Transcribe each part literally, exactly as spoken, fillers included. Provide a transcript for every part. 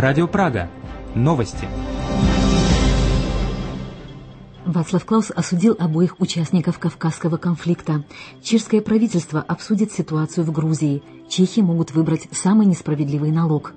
Радио Прага. Новости. Вацлав Клаус осудил обоих участников Кавказского конфликта. Чешское правительство обсудит ситуацию в Грузии. Чехи могут выбрать самый несправедливый налог.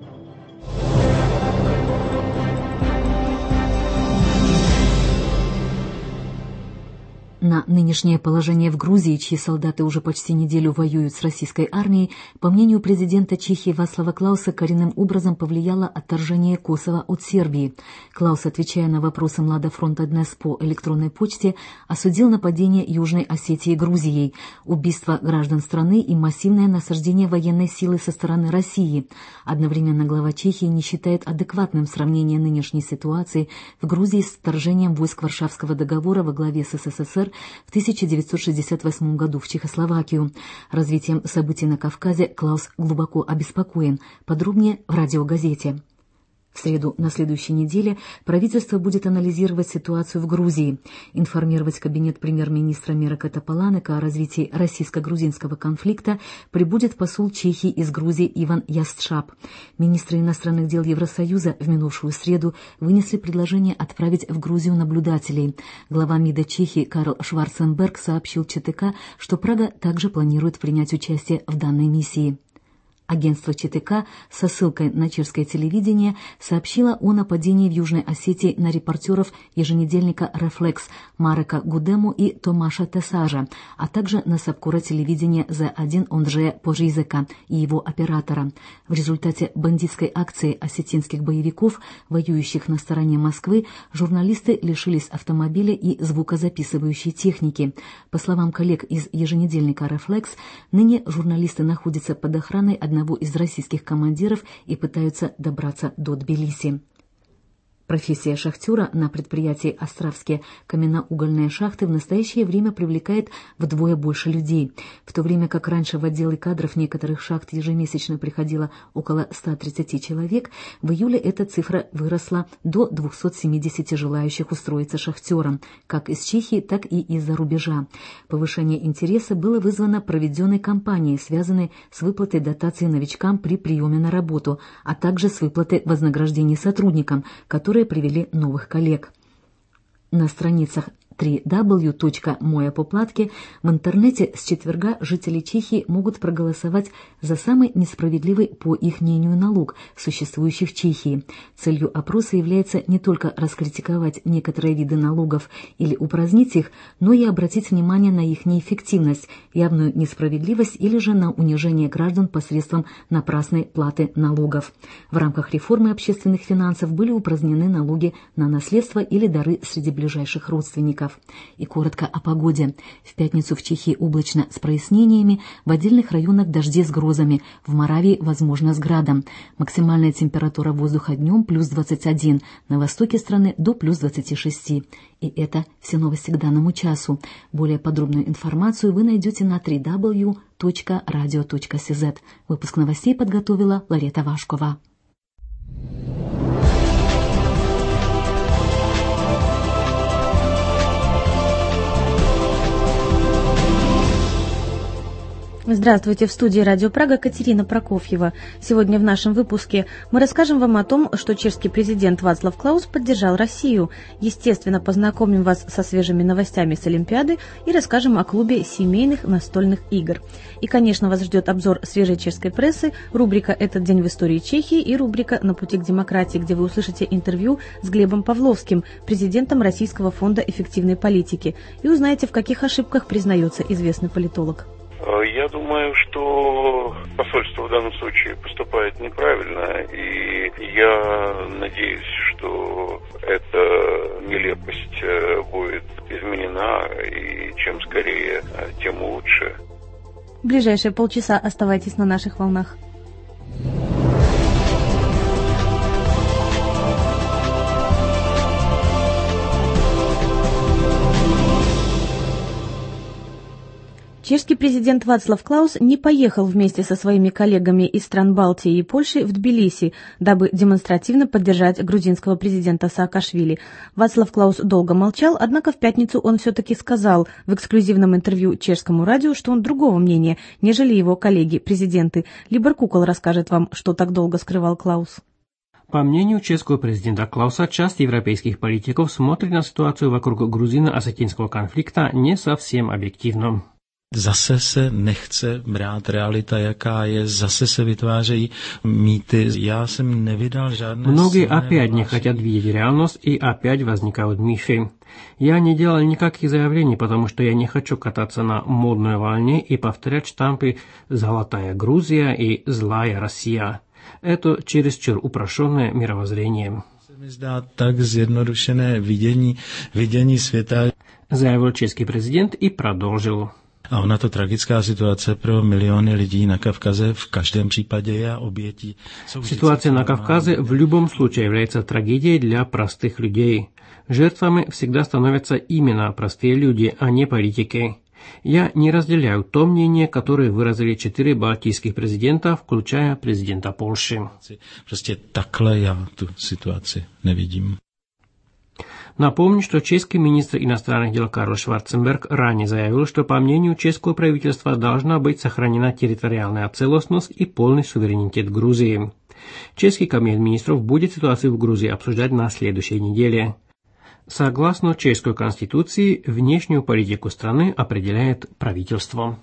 На нынешнее положение в Грузии, чьи солдаты уже почти неделю воюют с российской армией, по мнению президента Чехии Вацлава Клауса, коренным образом повлияло отторжение Косово от Сербии. Клаус, отвечая на вопросы Младофронта ДНЕС по электронной почте, осудил нападение Южной Осетии Грузией, убийство граждан страны и массивное насаждение военной силы со стороны России. Одновременно глава Чехии не считает адекватным сравнение нынешней ситуации в Грузии с вторжением войск Варшавского договора во главе с СССР в тысяча девятьсот шестьдесят восьмом году в Чехословакию. Развитием событий на Кавказе Клаус глубоко обеспокоен. Подробнее в радиогазете. В среду на следующей неделе правительство будет анализировать ситуацию в Грузии, информировать кабинет премьер-министра Мирака Тополанека о развитии российско-грузинского конфликта прибудет посол Чехии из Грузии Иван Ястшап. Министры иностранных дел Евросоюза в минувшую среду вынесли предложение отправить в Грузию наблюдателей. Глава МИДа Чехии Карл Шварценберг сообщил ЧТК, что Прага также планирует принять участие в данной миссии. Агентство ЧТК со ссылкой на чешское телевидение сообщило о нападении в Южной Осетии на репортеров еженедельника «Рефлекс» Марека Гудему и Томаша Тесажа, а также на сапкора телевидения Зе один Онджея Пожизека и его оператора. В результате бандитской акции осетинских боевиков, воюющих на стороне Москвы, журналисты лишились автомобиля и звукозаписывающей техники. По словам коллег из еженедельника «Рефлекс», ныне журналисты находятся под охраной одного одного из российских командиров и пытаются добраться до Тбилиси. Профессия шахтера на предприятии «Островские каменноугольные шахты» в настоящее время привлекает вдвое больше людей. В то время как раньше в отделы кадров некоторых шахт ежемесячно приходило около ста тридцати человек, в июле эта цифра выросла до двухсот семидесяти желающих устроиться шахтером, как из Чехии, так и из-за рубежа. Повышение интереса было вызвано проведенной кампанией, связанной с выплатой дотаций новичкам при приеме на работу, а также с выплатой вознаграждений сотрудникам, которые привели новых коллег. На страницах дабл ю дабл ю дабл ю точка моя по платке в интернете с четверга жители Чехии могут проголосовать за самый несправедливый, по их мнению, налог, существующий в Чехии. Целью опроса является не только раскритиковать некоторые виды налогов или упразднить их, но и обратить внимание на их неэффективность, явную несправедливость или же на унижение граждан посредством напрасной платы налогов. В рамках реформы общественных финансов были упразднены налоги на наследство или дары среди ближайших родственников. И коротко о погоде. В пятницу в Чехии облачно с прояснениями, в отдельных районах дожди с грозами, в Моравии возможно с градом. Максимальная температура воздуха днем плюс двадцать один, на востоке страны до плюс двадцати шести. И это все новости к данному часу. Более подробную информацию вы найдете на дабл ю дабл ю дабл ю точка радио точка си зет. Выпуск новостей подготовила Ларета Вашкова. Здравствуйте, в студии Радио Прага Катерина Прокофьева. Сегодня в нашем выпуске мы расскажем вам о том, что чешский президент Вацлав Клаус поддержал Россию. Естественно, познакомим вас со свежими новостями с Олимпиады и расскажем о клубе семейных настольных игр. И, конечно, вас ждет обзор свежей чешской прессы, рубрика «Этот день в истории Чехии» и рубрика «На пути к демократии», где вы услышите интервью с Глебом Павловским, президентом Российского фонда эффективной политики, и узнаете, в каких ошибках признается известный политолог. Я думаю, что посольство в данном случае поступает неправильно, и я надеюсь, что эта нелепость будет изменена, и чем скорее, тем лучше. В ближайшие полчаса оставайтесь на наших волнах. Чешский президент Вацлав Клаус не поехал вместе со своими коллегами из стран Балтии и Польши в Тбилиси, дабы демонстративно поддержать грузинского президента Саакашвили. Вацлав Клаус долго молчал, однако в пятницу он все-таки сказал в эксклюзивном интервью чешскому радио, что он другого мнения, нежели его коллеги-президенты. Либор Кукол расскажет вам, что так долго скрывал Клаус. По мнению чешского президента Клауса, часть европейских политиков смотрит на ситуацию вокруг грузино-осетинского конфликта не совсем объективно. Zase se nechce brát realita, jaká je, zase se vytvářejí mýty. Já jsem nevydal žádné... Многие опять не хотят видеть реальность, и опять возникают мифы. Я не делал никаких заявлений, потому что я не хочу кататься на модной волне и повторять штампы «Золотая Грузия» и «Злая Россия». Это чересчур упрощенное мировоззрение. Mi zdá tak zjednodušené vidění, vidění světa. Заявил чешский президент и продолжил. A ona to tragická situace pro miliony lidí na Kavkaze v každém případě je obětí. Ситуация на Кавказе в любом случае является трагедией для простых людей. Жертвами всегда становятся именно простые люди, а не политики. Я не разделяю то мнение, которое выразили четыре балтийских президента, включая президента Польши. Prostě takhle já tu situaci nevidím. Напомню, что чешский министр иностранных дел Карл Шварценберг ранее заявил, что по мнению чешского правительства должна быть сохранена территориальная целостность и полный суверенитет Грузии. Чешский кабинет министров будет ситуацию в Грузии обсуждать на следующей неделе. Согласно чешской конституции, внешнюю политику страны определяет правительство.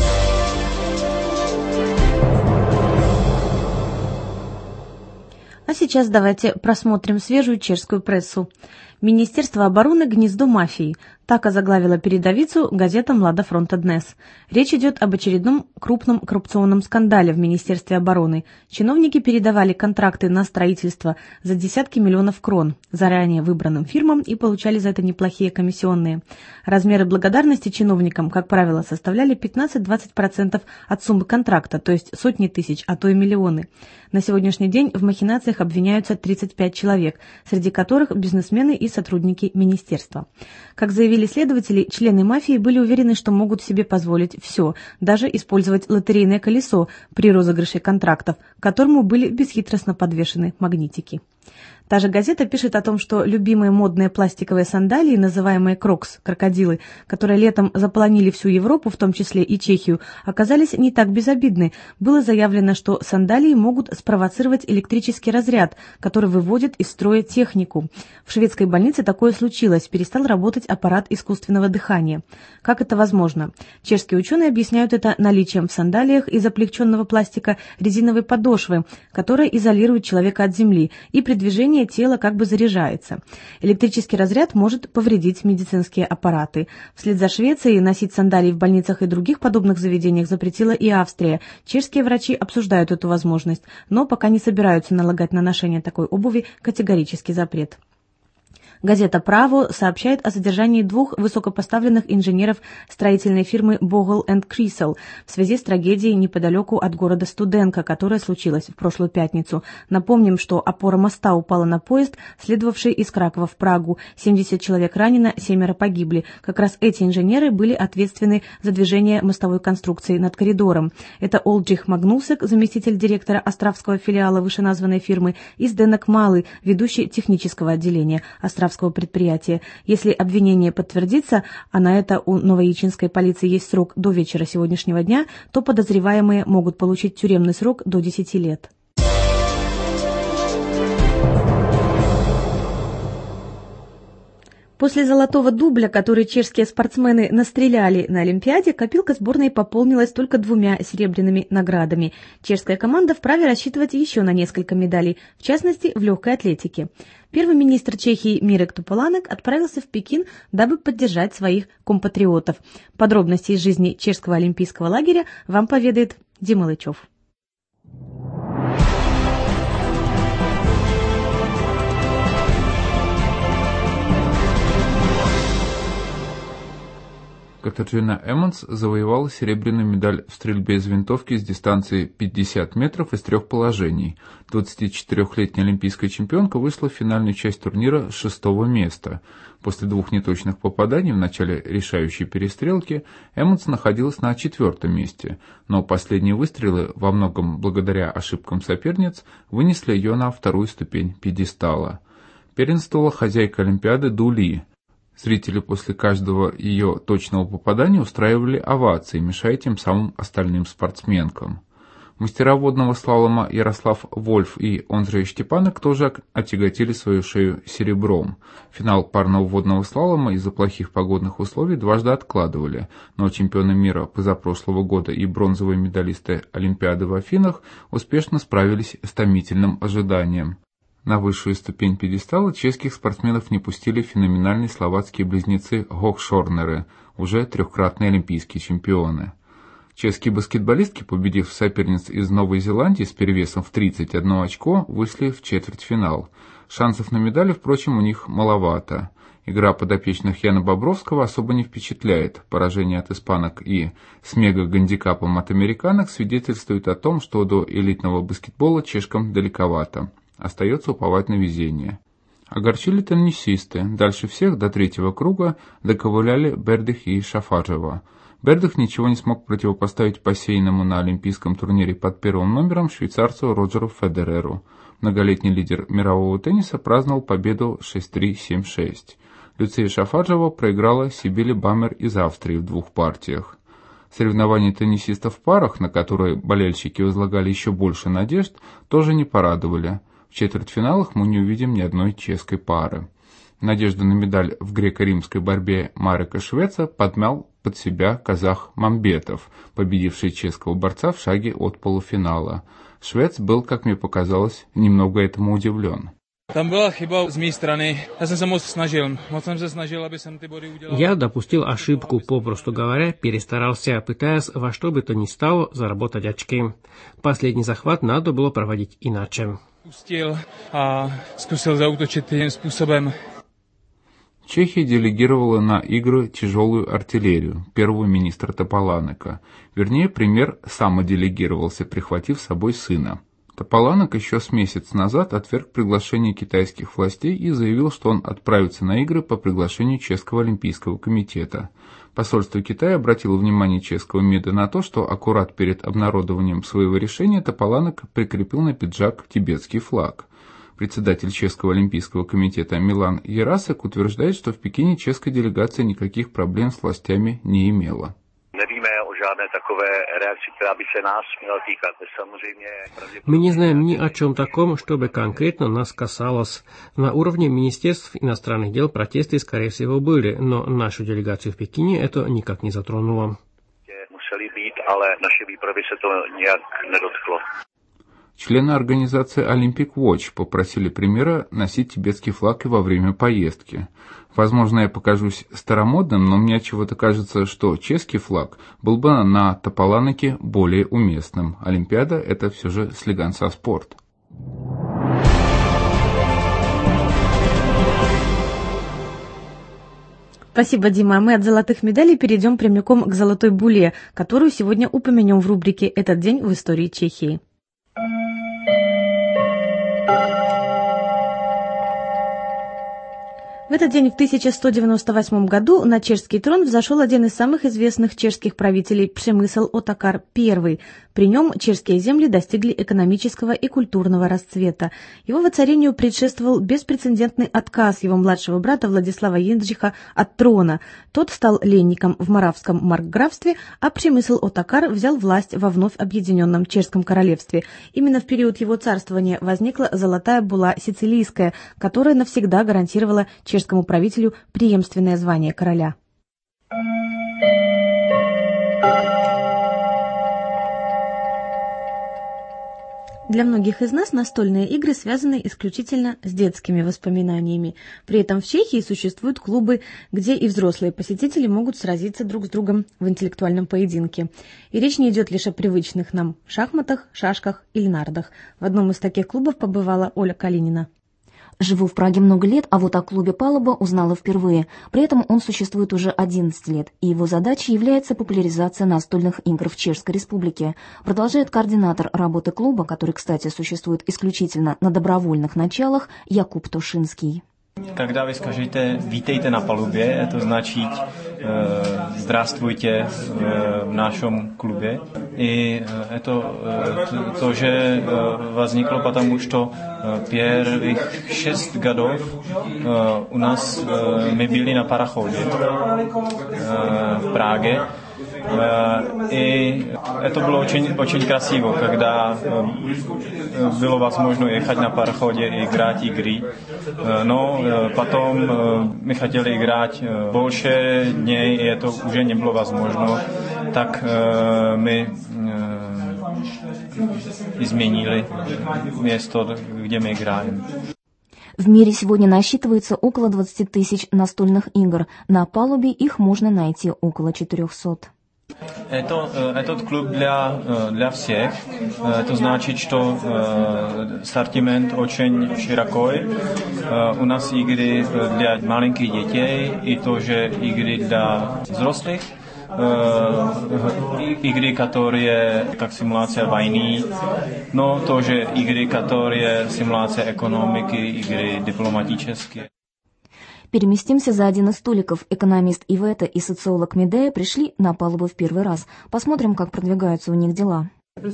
А сейчас давайте просмотрим свежую чешскую прессу. Министерство обороны – гнездо мафии. Так озаглавила передовицу газета «Млада фронта Днес». Речь идет об очередном крупном коррупционном скандале в Министерстве обороны. Чиновники передавали контракты на строительство за десятки миллионов крон заранее выбранным фирмам и получали за это неплохие комиссионные. Размеры благодарности чиновникам, как правило, составляли пятнадцать-двадцать процентов от суммы контракта, то есть сотни тысяч, а то и миллионы. На сегодняшний день в махинациях обвиняются тридцать пять человек, среди которых бизнесмены и сотрудники министерства. Как заявили следователи, члены мафии были уверены, что могут себе позволить все, даже использовать лотерейное колесо при розыгрыше контрактов, к которому были бесхитростно подвешены магнитики. Та же газета пишет о том, что любимые модные пластиковые сандалии, называемые крокс, крокодилы, которые летом заполонили всю Европу, в том числе и Чехию, оказались не так безобидны. Было заявлено, что сандалии могут спровоцировать электрический разряд, который выводит из строя технику. В шведской больнице такое случилось, перестал работать аппарат искусственного дыхания. Как это возможно? Чешские ученые объясняют это наличием в сандалиях из облегченного пластика резиновой подошвы, которая изолирует человека от земли, и при движении тело как бы заряжается. Электрический разряд может повредить медицинские аппараты. Вслед за Швецией носить сандалии в больницах и других подобных заведениях запретила и Австрия. Чешские врачи обсуждают эту возможность, но пока не собираются налагать на ношение такой обуви категорический запрет. Газета «Право» сообщает о задержании двух высокопоставленных инженеров строительной фирмы «Богл энд Крисел» в связи с трагедией неподалеку от города Студенка, которая случилась в прошлую пятницу. Напомним, что опора моста упала на поезд, следовавший из Кракова в Прагу. семьдесят человек ранено, семеро погибли. Как раз эти инженеры были ответственны за движение мостовой конструкции над коридором. Это Олджих Магнусек, заместитель директора островского филиала вышеназванной фирмы, и Сденок Малый, ведущий технического отделения островского предприятия. Если обвинение подтвердится, а на это у новоячинской полиции есть срок до вечера сегодняшнего дня, то подозреваемые могут получить тюремный срок до десяти лет. После золотого дубля, который чешские спортсмены настреляли на Олимпиаде, копилка сборной пополнилась только двумя серебряными наградами. Чешская команда вправе рассчитывать еще на несколько медалей, в частности, в легкой атлетике. Первый министр Чехии Мирек Тополанек отправился в Пекин, дабы поддержать своих компатриотов. Подробности из жизни чешского олимпийского лагеря вам поведает Дима Лычев. Катаржина Эммонс завоевала серебряную медаль в стрельбе из винтовки с дистанции пятьдесят метров из трех положений. двадцатичетырёхлетняя олимпийская чемпионка вышла в финальную часть турнира с шестого места. После двух неточных попаданий в начале решающей перестрелки Эммонс находилась на четвертом месте, но последние выстрелы, во многом благодаря ошибкам соперниц, вынесли ее на вторую ступень пьедестала. Первенствовала хозяйка Олимпиады Ду Ли. Зрители после каждого ее точного попадания устраивали овации, мешая тем самым остальным спортсменкам. Мастера водного слалома Ярослав Вольф и Ондрей Штепанок тоже отяготили свою шею серебром. Финал парного водного слалома из-за плохих погодных условий дважды откладывали, но чемпионы мира позапрошлого года и бронзовые медалисты Олимпиады в Афинах успешно справились с томительным ожиданием. На высшую ступень пьедестала чешских спортсменов не пустили феноменальные словацкие близнецы Хохшорнеры, уже трехкратные олимпийские чемпионы. Чешские баскетболистки, победив соперниц из Новой Зеландии с перевесом в тридцать одно очко, вышли в четвертьфинал. Шансов на медали, впрочем, у них маловато. Игра подопечных Яна Бобровского особо не впечатляет. Поражение от испанок и с мега-гандикапом от американок свидетельствует о том, что до элитного баскетбола чешкам далековато. Остается уповать на везение. Огорчили теннисисты. Дальше всех до третьего круга доковыляли Бердых и Шафаджева. Бердых ничего не смог противопоставить посеянному на олимпийском турнире под первым номером швейцарцу Роджеру Федереру. Многолетний лидер мирового тенниса праздновал победу шесть три семь шесть. Люция Шафаджева проиграла Сибиле Бамер из Австрии в двух партиях. Соревнования теннисистов в парах, на которые болельщики возлагали еще больше надежд, тоже не порадовали. В четвертьфиналах мы не увидим ни одной чешской пары. Надежду на медаль в греко-римской борьбе Марека Швеца подмял под себя казах Мамбетов, победивший чешского борца в шаге от полуфинала. Швец был, как мне показалось, немного этому удивлен. Там была chyba z mé strany. Já jsem se moc snažil. Moc jsem se snažil, aby jsem ty body udělal. Я допустил ошибку, попросту говоря, перестарался, пытаясь во что бы то ни стало заработать очки. Последний захват надо было проводить иначе. Pustil a zkusil zaútočit tím způsobem. Чехия делегировала на игры тяжелую артиллерию, первого министра Тополанека. Вернее, премьер самоделегировался, прихватив с собой сына. Тополанек еще с месяц назад отверг приглашение китайских властей и заявил, что он отправится на игры по приглашению Чешского олимпийского комитета. Посольство Китая обратило внимание чешского МИДа на то, что аккурат перед обнародованием своего решения Тополанек прикрепил на пиджак тибетский флаг. Председатель Чешского олимпийского комитета Милан Ярасек утверждает, что в Пекине чешская делегация никаких проблем с властями не имела. Мы не знаем ни о чем таком, чтобы конкретно нас касалось. На уровне Министерств иностранных дел протесты, скорее всего, были, но нашу делегацию в Пекине это никак не затронуло. Члены организации Olympic Watch попросили премьера носить тибетский флаг и во время поездки. Возможно, я покажусь старомодным, но мне отчего-то кажется, что чешский флаг был бы на Тополанеке более уместным. Олимпиада – это все же слиганца спорт. Спасибо, Дима. Мы от золотых медалей перейдем прямиком к золотой буле, которую сегодня упомянем в рубрике «Этот день в истории Чехии». В этот день в тысяча сто девяносто восьмом году на чешский трон взошел один из самых известных чешских правителей Přemysl Otakar I. При нем чешские земли достигли экономического и культурного расцвета. Его воцарению предшествовал беспрецедентный отказ его младшего брата Владислава Jindřicha от трона. Тот стал ленником в Моравском маркграфстве, а Přemysl Otakar взял власть во вновь объединенном чешском королевстве. Именно в период его царствования возникла золотая була сицилийская, которая навсегда гарантировала чешскому правителю преемственное звание короля. Для многих из нас настольные игры связаны исключительно с детскими воспоминаниями. При этом в Чехии существуют клубы, где и взрослые посетители могут сразиться друг с другом в интеллектуальном поединке. И речь не идет лишь о привычных нам шахматах, шашках или нардах. В одном из таких клубов побывала Оля Калинина. Живу в Праге много лет, а вот о клубе «Палуба» узнала впервые. При этом он существует уже одиннадцать лет, и его задачей является популяризация настольных игр в Чешской Республике. Продолжает координатор работы клуба, который, кстати, существует исключительно на добровольных началах, Jakub Tošinský. Когда вы скажете «Vítejte na palubě», это значит э, «Здравствуйте э, в нашем клубе». И э, это э, тоже э, возникло потому, что э, первых шесть годов э, у нас э, мы были на пароходе э, в Праге. И это было очень, очень красиво, когда было возможно ехать на пароходе и играть игры. Но потом мы хотели играть больше дней, и это уже не было возможно. Так мы изменили место, где мы играем. В мире сегодня насчитывается около двадцать тысяч настольных игр. На палубе их можно найти около четырехсот. Это, этот клуб для, для всех. Это значит, что ассортимент очень широкий. У нас игры для маленьких детей и тоже игры для взрослых. Игры, которые как симуляция войны, но тоже игры, которые симуляция экономики, игры дипломатические. Переместимся за один из столиков. Экономист Ивета и социолог Медея пришли на палубу в первый раз. Посмотрим, как продвигаются у них дела.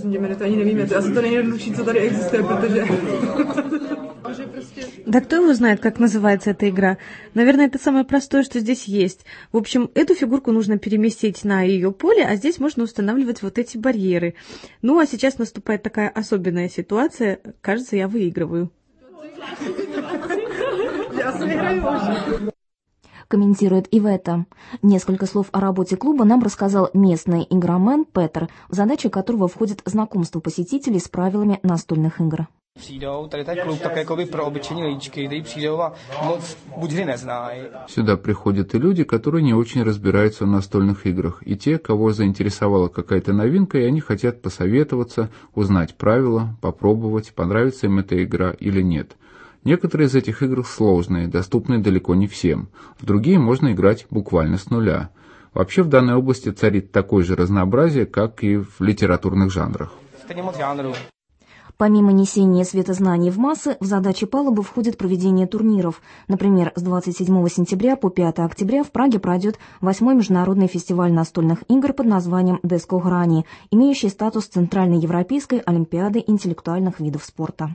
Да кто его знает, как называется эта игра? Наверное, это самое простое, что здесь есть. В общем, эту фигурку нужно переместить на ее поле, а здесь можно устанавливать вот эти барьеры. Ну, а сейчас наступает такая особенная ситуация. Кажется, я выигрываю. Комментирует Ивета. Несколько слов о работе клуба нам рассказал местный игромен Петр, в задачи которого входит знакомство посетителей с правилами настольных игр. Сюда приходят и люди, которые не очень разбираются в настольных играх, и те, кого заинтересовала какая-то новинка, и они хотят посоветоваться, узнать правила, попробовать, понравится им эта игра или нет. Некоторые из этих игр сложные, доступны далеко не всем. В другие можно играть буквально с нуля. Вообще в данной области царит такое же разнообразие, как и в литературных жанрах. Помимо несения светознаний в массы, в задачи палубы входит проведение турниров. Например, с двадцать седьмого сентября по пятого октября в Праге пройдет восьмой международный фестиваль настольных игр под названием «Дескограни», имеющий статус Центральной Европейской Олимпиады интеллектуальных видов спорта.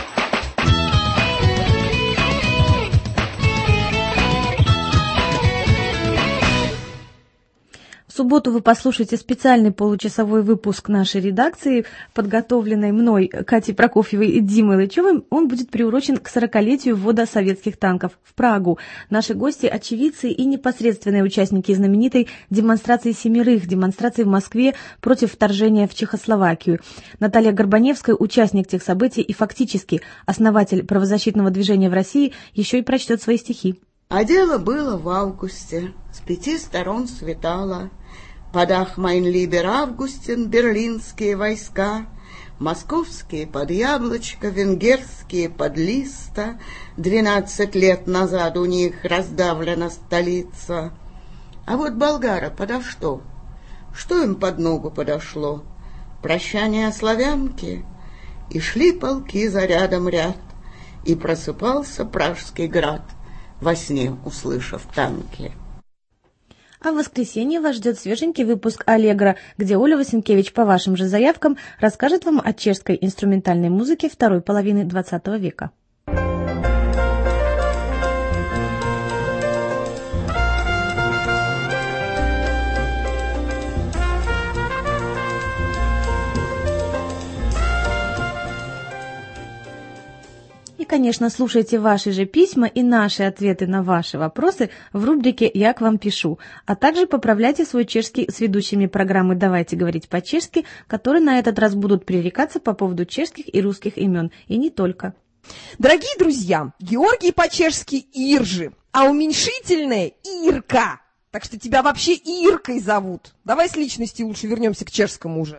В субботу вы послушаете специальный получасовой выпуск нашей редакции, подготовленной мной, Катей Прокофьевой и Димой Лычевым. Он будет приурочен к сорокалетию ввода советских танков в Прагу. Наши гости – очевидцы и непосредственные участники знаменитой демонстрации семерых, демонстрации в Москве против вторжения в Чехословакию. Наталья Горбаневская – участник тех событий и фактически основатель правозащитного движения в России, еще и прочтет свои стихи. А дело было в августе, с пяти сторон светало. Под Ахмайн-Либер Августин берлинские войска, московские под Яблочко, венгерские под Листа. Двенадцать лет назад у них раздавлена столица. А вот болгары подо что? Что им под ногу подошло? Прощание славянки. И шли полки за рядом ряд, и просыпался Пражский град, во сне услышав танки. А в воскресенье вас ждет свеженький выпуск «Аллегро», где Оля Васенкевич по вашим же заявкам расскажет вам о чешской инструментальной музыке второй половины двадцатого века. И, конечно, слушайте ваши же письма и наши ответы на ваши вопросы в рубрике «Я к вам пишу», а также поправляйте свой чешский с ведущими программы «Давайте говорить по-чешски», которые на этот раз будут пререкаться по поводу чешских и русских имен, и не только. Дорогие друзья, Георгий по-чешски Иржи, а уменьшительное Ирка. Так что тебя вообще Иркой зовут. Давай с личности лучше вернемся к чешскому уже.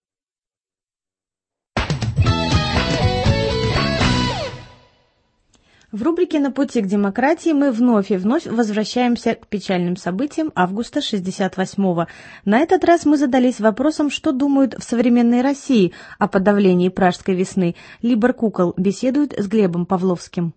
В рубрике «На пути к демократии» мы вновь и вновь возвращаемся к печальным событиям августа шестьдесят восьмого. На этот раз мы задались вопросом, что думают в современной России о подавлении Пражской весны. Либор Кукол беседует с Глебом Павловским.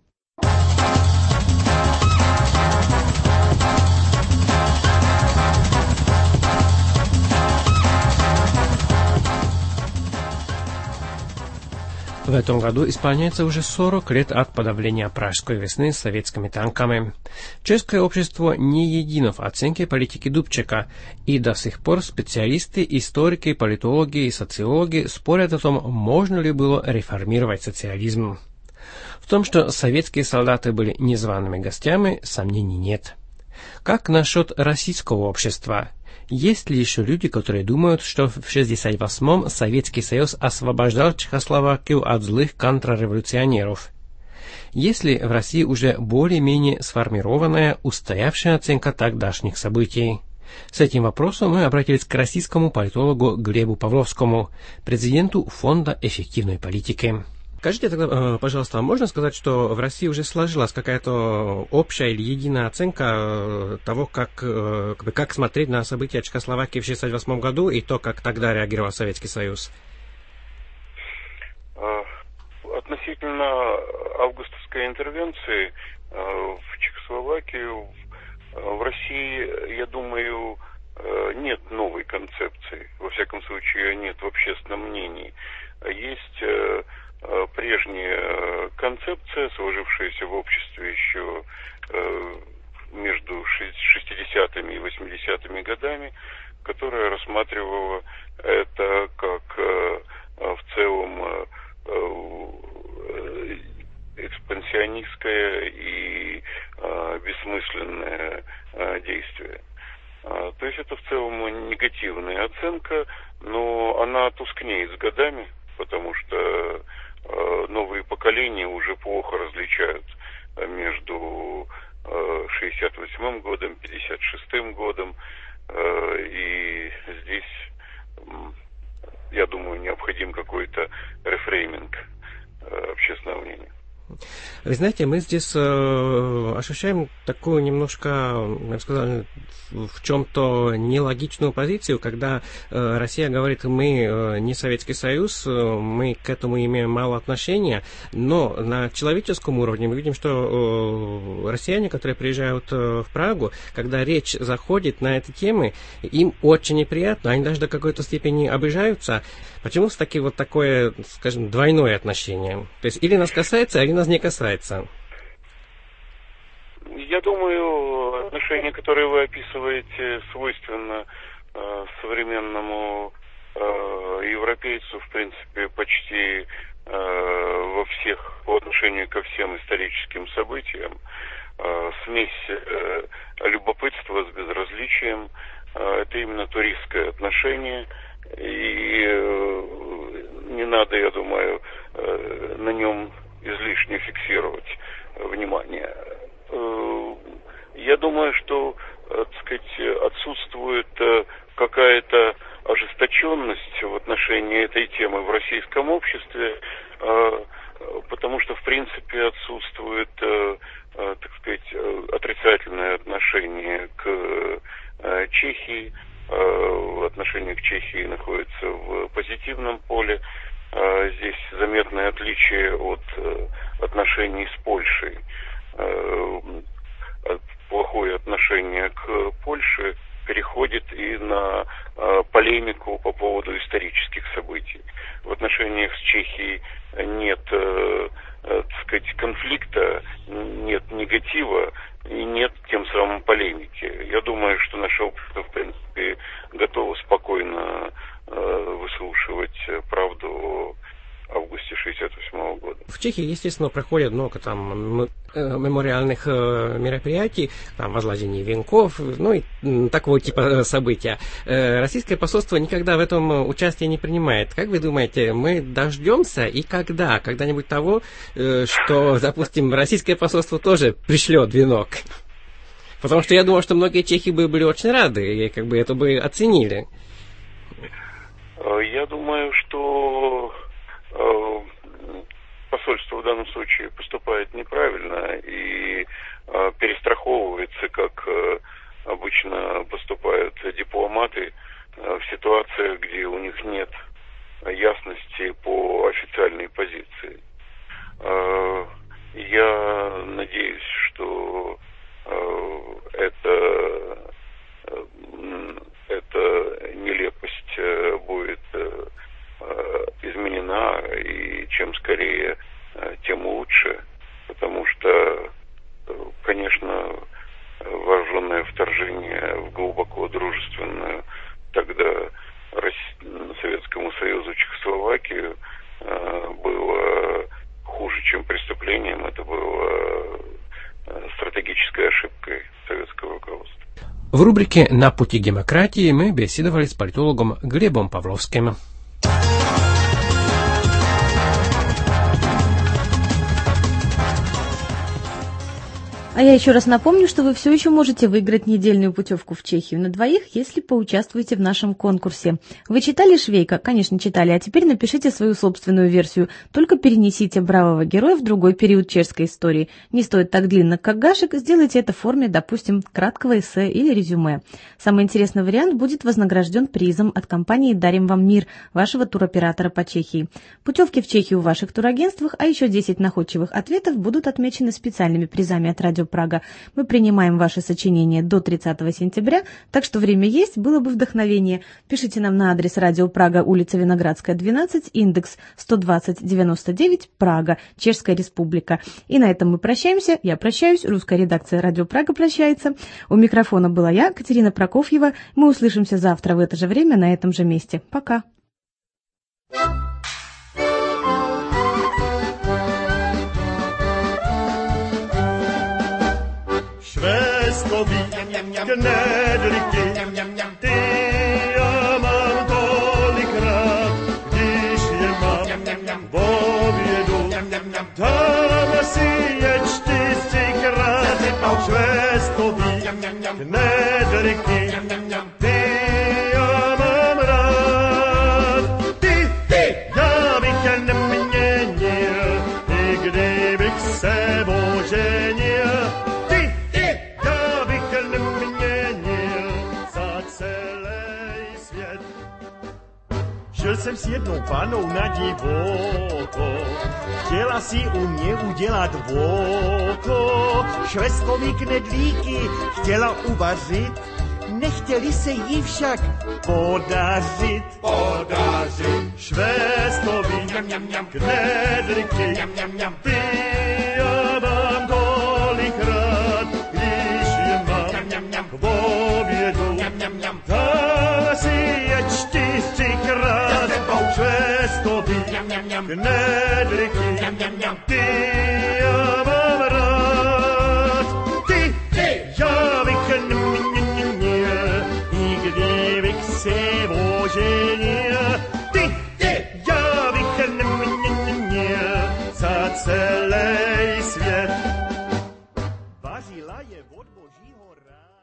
В этом году исполняется уже сорок лет от подавления Пражской весны советскими танками. Чешское общество не едино в оценке политики Дубчека, и до сих пор специалисты, историки, политологи и социологи спорят о том, можно ли было реформировать социализм. В том, что советские солдаты были незваными гостями, сомнений нет. Как насчет российского общества? Есть ли еще люди, которые думают, что в шестьдесят восьмом Советский Союз освобождал Чехословакию от злых контрреволюционеров? Есть ли в России уже более-менее сформированная, устоявшая оценка тогдашних событий? С этим вопросом мы обратились к российскому политологу Глебу Павловскому, президенту Фонда эффективной политики. Скажите тогда, пожалуйста, можно сказать, что в России уже сложилась какая-то общая или единая оценка того, как, как смотреть на события Чехословакии в шестьдесят восьмом году и то, как тогда реагировал Советский Союз? Относительно августовской интервенции в Чехословакию, в России, я думаю, нет новой концепции. Во всяком случае, нет в общественном мнении. Есть прежняя концепция, сложившаяся в обществе еще между шестидесятыми и восьмидесятыми годами, которая рассматривала это как в целом экспансионистское и бессмысленное действие. То есть это в целом негативная оценка, но она тускнеет с годами, потому что новые поколения уже плохо различают между шестьдесят восьмым годом, пятьдесят шестым годом, и здесь, я думаю, необходим какой-то рефрейминг общественного мнения. Вы знаете, мы здесь э, ощущаем такую немножко, я бы сказал, в чем-то нелогичную позицию, когда э, Россия говорит, мы э, не Советский Союз, э, мы к этому имеем мало отношения, но на человеческом уровне мы видим, что э, россияне, которые приезжают э, в Прагу, когда речь заходит на эти темы, им очень неприятно, они даже до какой-то степени обижаются. Почему все-таки вот такое, скажем, двойное отношение? То есть или нас касается, или нас не касается? Я думаю, отношение, которое вы описываете, свойственно э, современному э, европейцу, в принципе, почти э, во всех, по отношению ко всем историческим событиям. Э, смесь э, любопытства с безразличием, э, это именно туристское отношение. И э, не надо, я думаю, э, на нем излишне фиксировать внимание. Э, я думаю, что, э, так сказать, отсутствует э, какая-то ожесточенность в отношении этой темы в российском обществе, э, потому что, в принципе, отсутствует, э, э, так сказать, отрицательное отношение к э, Чехии. Отношение к Чехии находится в позитивном поле. Здесь заметное отличие от отношений с Польшей. Плохое отношение к Польше переходит и на полемику по поводу исторических событий. В отношениях с Чехией нет, так сказать, конфликта, нет негатива и нет тем самым полемики. Я думаю, что наше общество, в принципе, готово спокойно э, выслушивать правду о августе шестьдесят восьмого года. В Чехии, естественно, проходят много там мемориальных мероприятий, там возложение венков, ну и такого типа события. Российское посольство никогда в этом участие не принимает. Как вы думаете, мы дождемся и когда? Когда-нибудь того, что, допустим, российское посольство тоже пришлет венок? Потому что я думаю, что многие чехи бы были очень рады и как бы это бы оценили. Я думаю, что посольство в данном случае поступает неправильно и э, перестраховывается, как э, обычно поступают дипломаты э, в ситуациях, где у них нет ясности по официальной позиции. Э, я надеюсь, что э, это, э, эта нелепость э, будет э, изменена, и чем скорее В рубрике «На пути к демократии» мы беседовали с политологом Глебом Павловским. А я еще раз напомню, что вы все еще можете выиграть недельную путевку в Чехию на двоих, если поучаствуете в нашем конкурсе. Вы читали Швейка? Конечно, читали. А теперь напишите свою собственную версию. Только перенесите бравого героя в другой период чешской истории. Не стоит так длинно, как Гашек. Сделайте это в форме, допустим, краткого эссе или резюме. Самый интересный вариант будет вознагражден призом от компании «Дарим вам мир», вашего туроператора по Чехии. Путевки в Чехию в ваших турагентствах, а еще десять находчивых ответов будут отмечены специальными призами от Радио Прага. Мы принимаем ваши сочинения до тридцатого сентября, так что время есть, было бы вдохновение. Пишите нам на адрес Радио Прага, улица Виноградская, двенадцать, индекс сто двадцать девяносто девять, Прага, Чешская Республика. И на этом мы прощаемся. Я прощаюсь, русская редакция Радио Прага прощается. У микрофона была я, Катерина Прокофьева. Мы услышимся завтра в это же время на этом же месте. Пока. Švéskovi, knedlíky, ty já mám tolikrát, když je mám v obědu, dám si je čtyřikrát. Švéskovi, knedlíky, ty já mám rád, ty, ty, já bych je neměnil, i kdybych se oženil. Žil jsem s jednou panou na divoko, chtěla si u mě udělat voko. Švestkový knedlíky chtěla uvařit, nechtěli se jí však podařit. Podařit. Švestkový knedlíky, ty já mám tolikrát, když je mám v obědu, dám si je čtyřikrát. Švéskovi, knedlíky, ty já mám rád, ty, ty, já bych neměnil, i kdybych se oženil, ty, ty, já bych neměnil za celý svět. Vařila je od božího rád.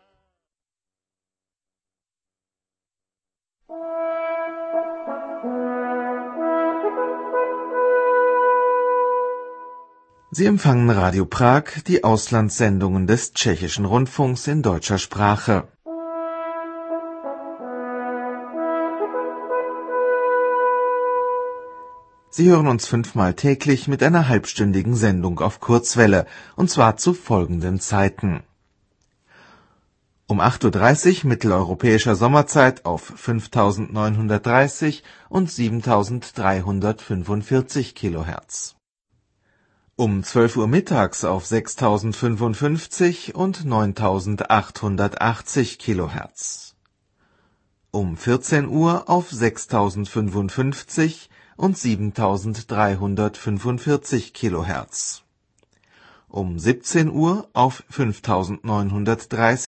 Sie empfangen Radio Prag, die Auslandssendungen des Tschechischen Rundfunks in deutscher Sprache. Sie hören uns fünfmal täglich mit einer halbstündigen Sendung auf Kurzwelle, und zwar zu folgenden Zeiten. Um acht Uhr dreißig mitteleuropäischer Sommerzeit auf fünftausendneunhundertdreißig und siebentausenddreihundertfünfundvierzig Kilohertz. Um zwölf Uhr mittags auf sechstausendfünfundfünfzig und neuntausendachthundertachtzig Kilohertz. Um vierzehn Uhr auf sechstausendfünfundfünfzig und siebentausenddreihundertfünfundvierzig Kilohertz. Um siebzehn Uhr auf fünftausendneunhundertdreißig